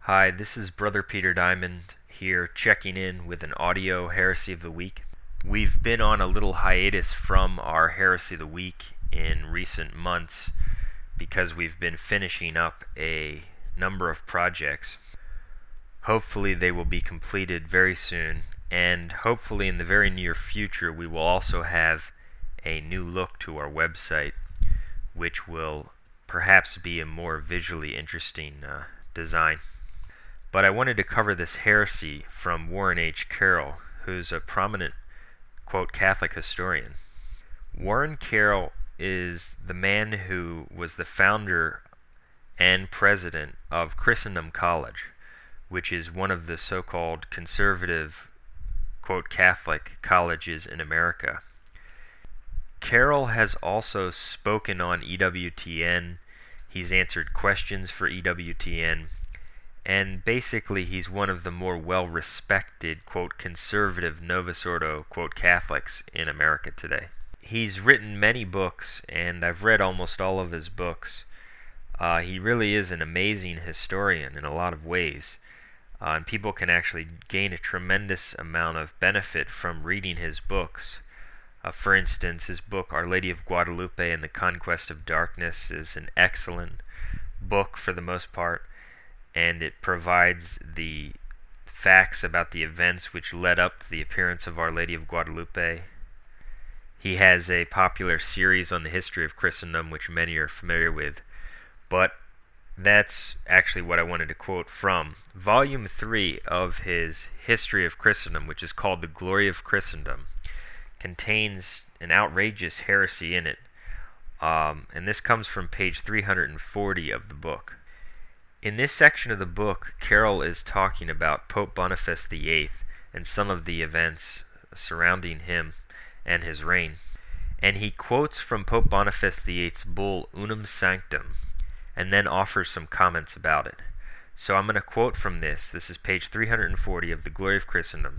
Hi, this is Brother Peter Diamond here checking in with an audio Heresy of the Week. We've been on a little hiatus from our Heresy of the Week in recent months because we've been finishing up a number of projects. Hopefully they will be completed very soon, and hopefully in the very near future we will also have a new look to our website, which will perhaps be a more visually interesting design. But I wanted to cover this heresy from Warren H. Carroll, who's a prominent, quote, Catholic historian. Warren Carroll is the man who was the founder and president of Christendom College, which is one of the so-called conservative, quote, Catholic colleges in America. Carroll has also spoken on EWTN. He's answered questions for EWTN. And basically he's one of the more well-respected, quote, conservative Novus Ordo, quote, Catholics in America today. He's written many books, and I've read almost all of his books. He really is an amazing historian in a lot of ways, and people can actually gain a tremendous amount of benefit from reading his books. For instance, his book, Our Lady of Guadalupe and the Conquest of Darkness, is an excellent book for the most part, and it provides the facts about the events which led up to the appearance of Our Lady of Guadalupe. He has a popular series on the history of Christendom, which many are familiar with, but that's actually what I wanted to quote from. Volume 3 of his History of Christendom, which is called The Glory of Christendom, contains an outrageous heresy in it, and this comes from page 340 of the book. In this section of the book, Carroll is talking about Pope Boniface VIII and some of the events surrounding him and his reign. And he quotes from Pope Boniface VIII's bull Unum Sanctum, and then offers some comments about it. So I'm going to quote from this. This is page 340 of The Glory of Christendom,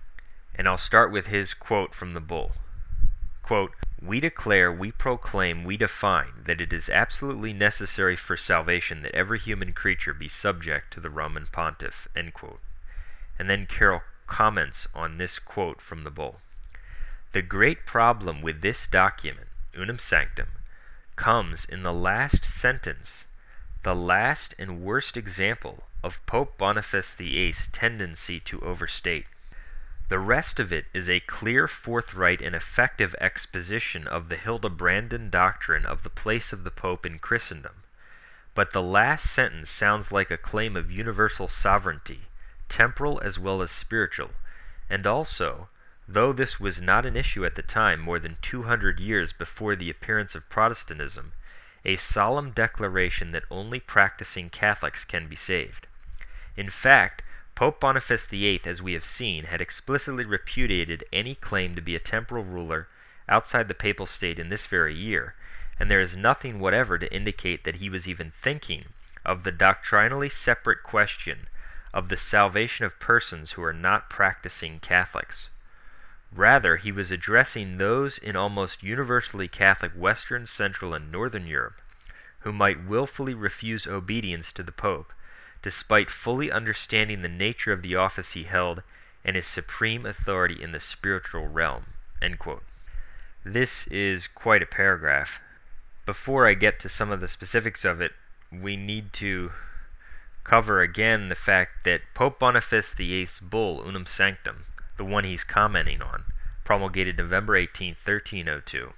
and I'll start with his quote from the bull. Quote, "We declare, we proclaim, we define that it is absolutely necessary for salvation that every human creature be subject to the Roman pontiff." End quote. And then Carroll comments on this quote from the bull. "The great problem with this document, Unum Sanctum, comes in the last sentence, the last and worst example of Pope Boniface VIII's tendency to overstate. The rest of it is a clear, forthright, and effective exposition of the Hildebrandine doctrine of the place of the Pope in Christendom. But the last sentence sounds like a claim of universal sovereignty, temporal as well as spiritual, and also, though this was not an issue at the time more than 200 years before the appearance of Protestantism, a solemn declaration that only practicing Catholics can be saved. In fact, Pope Boniface VIII, as we have seen, had explicitly repudiated any claim to be a temporal ruler outside the papal state in this very year, and there is nothing whatever to indicate that he was even thinking of the doctrinally separate question of the salvation of persons who are not practicing Catholics. Rather, he was addressing those in almost universally Catholic Western, Central, and Northern Europe who might willfully refuse obedience to the Pope, despite fully understanding the nature of the office he held and his supreme authority in the spiritual realm." End quote. This is quite a paragraph. Before I get to some of the specifics of it, we need to cover again the fact that Pope Boniface VIII's bull, Unum Sanctum, the one he's commenting on, promulgated November 18, 1302,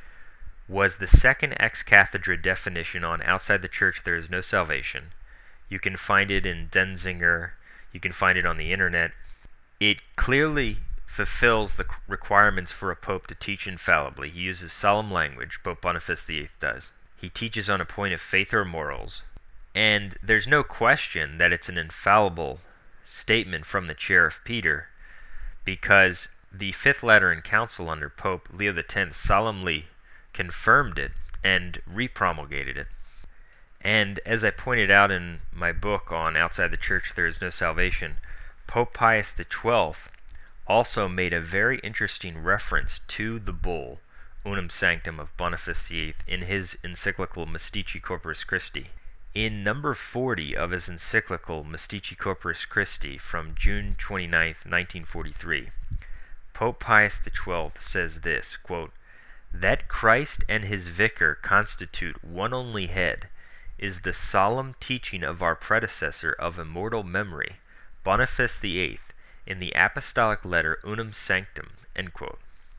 was the second ex cathedra definition on outside the church there is no salvation. You can find it in Denzinger. You can find it on the internet. It clearly fulfills the requirements for a pope to teach infallibly. He uses solemn language, Pope Boniface VIII does. He teaches on a point of faith or morals. And there's no question that it's an infallible statement from the chair of Peter, because the Fifth Lateran Council under Pope Leo X solemnly confirmed it and repromulgated it. And as I pointed out in my book on Outside the Church There Is No Salvation, Pope Pius XII also made a very interesting reference to the bull, Unum Sanctum of Boniface VIII, in his encyclical Mystici Corporis Christi. In number 40 of his encyclical Mystici Corporis Christi from June 29, 1943, Pope Pius XII says this, quote, "That Christ and his vicar constitute one only head is the solemn teaching of our predecessor of immortal memory, Boniface VIII, in the apostolic letter Unum Sanctum," end quote.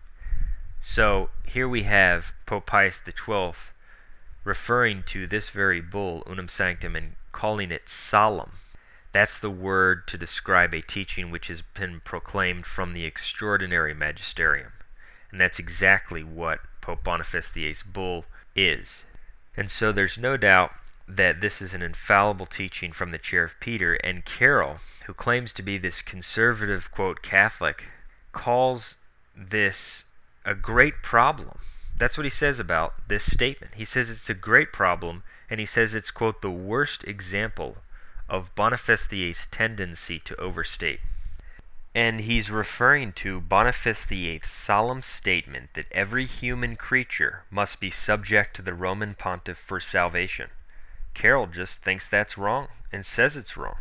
So here we have Pope Pius XII referring to this very bull, Unum Sanctum, and calling it solemn. That's the word to describe a teaching which has been proclaimed from the extraordinary magisterium. And that's exactly what Pope Boniface VIII's bull is. And so there's no doubt that this is an infallible teaching from the chair of Peter, and Carroll, who claims to be this conservative, quote, Catholic, calls this a great problem. That's what he says about this statement. He says it's a great problem, and he says it's, quote, the worst example of Boniface VIII's tendency to overstate. And he's referring to Boniface VIII's solemn statement that every human creature must be subject to the Roman pontiff for salvation. Carroll just thinks that's wrong and says it's wrong.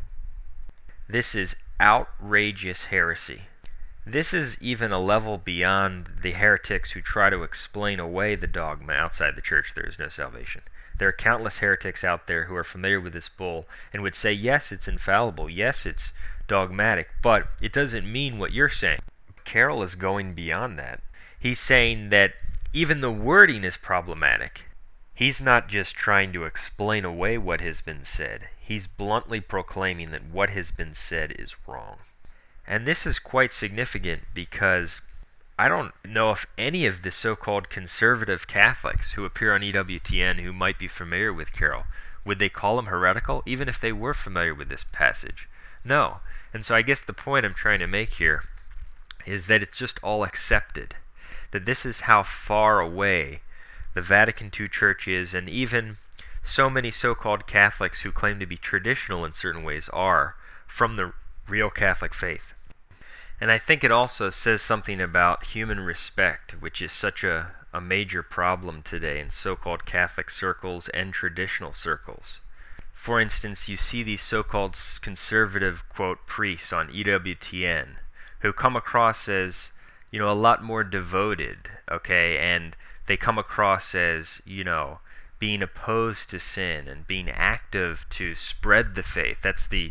This is outrageous heresy. This is even a level beyond the heretics who try to explain away the dogma outside the church there is no salvation. There are countless heretics out there who are familiar with this bull and would say, yes, it's infallible, yes, it's dogmatic, but it doesn't mean what you're saying. Carroll is going beyond that. He's saying that even the wording is problematic. He's not just trying to explain away what has been said. He's bluntly proclaiming that what has been said is wrong. And this is quite significant because I don't know if any of the so-called conservative Catholics who appear on EWTN who might be familiar with Carroll, would they call him heretical even if they were familiar with this passage? No. And so I guess the point I'm trying to make here is that it's just all accepted, that this is how far away the Vatican II Church is, and even so many so-called Catholics who claim to be traditional in certain ways are, from the real Catholic faith. And I think it also says something about human respect, which is such a major problem today in so-called Catholic circles and traditional circles. For instance, you see these so-called conservative, quote, priests on EWTN who come across as, a lot more devoted, okay, and they come across as, being opposed to sin and being active to spread the faith. That's the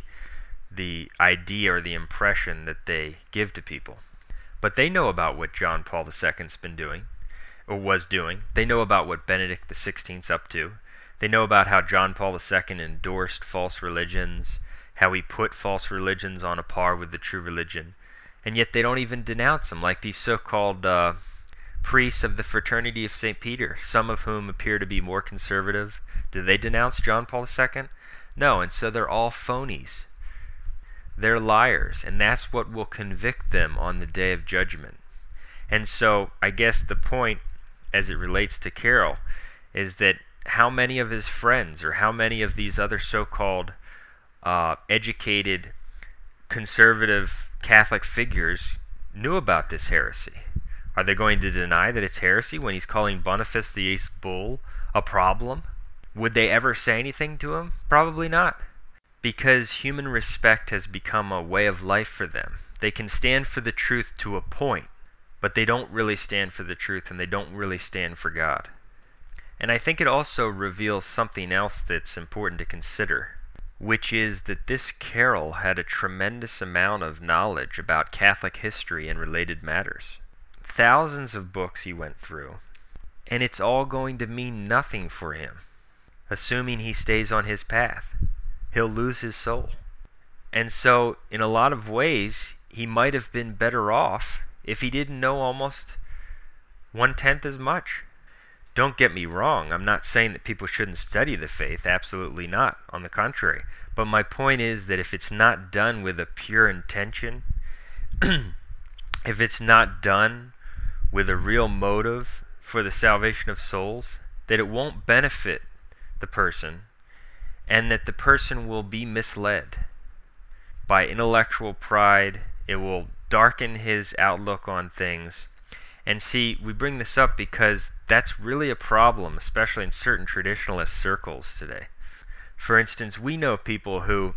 idea or the impression that they give to people. But they know about what John Paul II's been doing, or was doing. They know about what Benedict XVI's up to. They know about how John Paul II endorsed false religions, how he put false religions on a par with the true religion, and yet they don't even denounce them, like these so-called priests of the Fraternity of St. Peter, some of whom appear to be more conservative. Did they denounce John Paul II? No, and so they're all phonies. They're liars, and that's what will convict them on the day of judgment. And so I guess the point, as it relates to Carroll, is that how many of his friends or how many of these other so-called educated conservative Catholic figures knew about this heresy? Are they going to deny that it's heresy when he's calling Boniface VIII's bull a problem? Would they ever say anything to him? Probably not. Because human respect has become a way of life for them. They can stand for the truth to a point, but they don't really stand for the truth and they don't really stand for God. And I think it also reveals something else that's important to consider, which is that this Carroll had a tremendous amount of knowledge about Catholic history and related matters. Thousands of books he went through, and it's all going to mean nothing for him, assuming he stays on his path. He'll lose his soul. And so, in a lot of ways, he might have been better off if he didn't know almost 1/10 as much. Don't get me wrong, I'm not saying that people shouldn't study the faith, absolutely not, on the contrary. But my point is that if it's not done with a pure intention, if it's not done with a real motive for the salvation of souls, that it won't benefit the person, and that the person will be misled by intellectual pride. It will darken his outlook on things. And see, we bring this up because that's really a problem, especially in certain traditionalist circles today. For instance, we know people who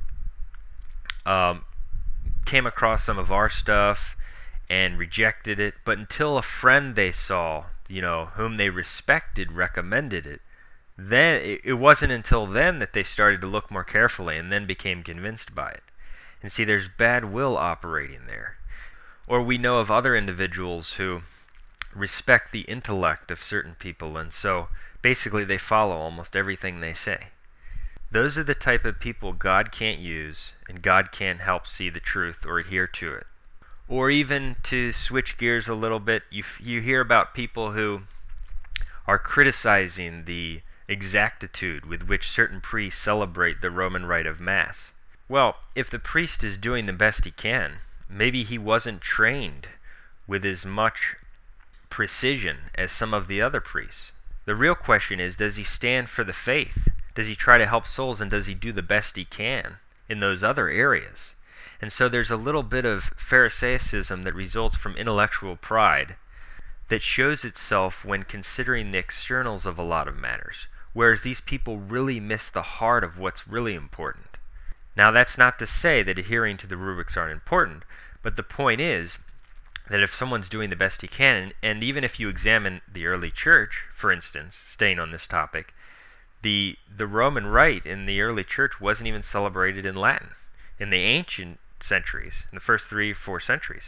came across some of our stuff and rejected it, but until a friend they saw, whom they respected, recommended it, then it wasn't until then that they started to look more carefully and then became convinced by it. And see, there's bad will operating there. Or we know of other individuals who respect the intellect of certain people, and so basically they follow almost everything they say. Those are the type of people God can't use, and God can't help see the truth or adhere to it. Or even to switch gears a little bit, you hear about people who are criticizing the exactitude with which certain priests celebrate the Roman rite of Mass. Well, if the priest is doing the best he can, maybe he wasn't trained with as much precision as some of the other priests. The real question is, does he stand for the faith? Does he try to help souls, and does he do the best he can in those other areas? And so there's a little bit of Pharisaicism that results from intellectual pride that shows itself when considering the externals of a lot of matters, whereas these people really miss the heart of what's really important. Now, that's not to say that adhering to the rubrics aren't important, but the point is that if someone's doing the best he can, and even if you examine the early church, for instance, staying on this topic, the Roman rite in the early church wasn't even celebrated in Latin in the ancient centuries, in the first 3-4 centuries.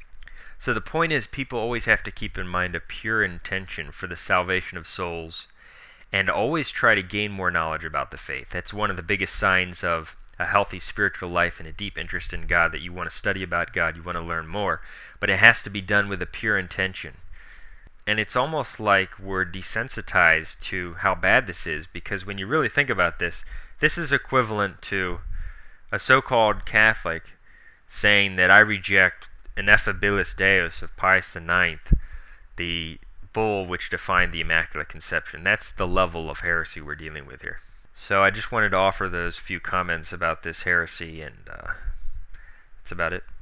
So the point is, people always have to keep in mind a pure intention for the salvation of souls, and always try to gain more knowledge about the faith. That's one of the biggest signs of a healthy spiritual life and a deep interest in God, that you want to study about God, you want to learn more, but it has to be done with a pure intention. And it's almost like we're desensitized to how bad this is, because when you really think about this, this is equivalent to a so-called Catholic saying that I reject Ineffabilis Deus of Pius IX, the bull which defined the Immaculate Conception. That's the level of heresy we're dealing with here. So I just wanted to offer those few comments about this heresy, and that's about it.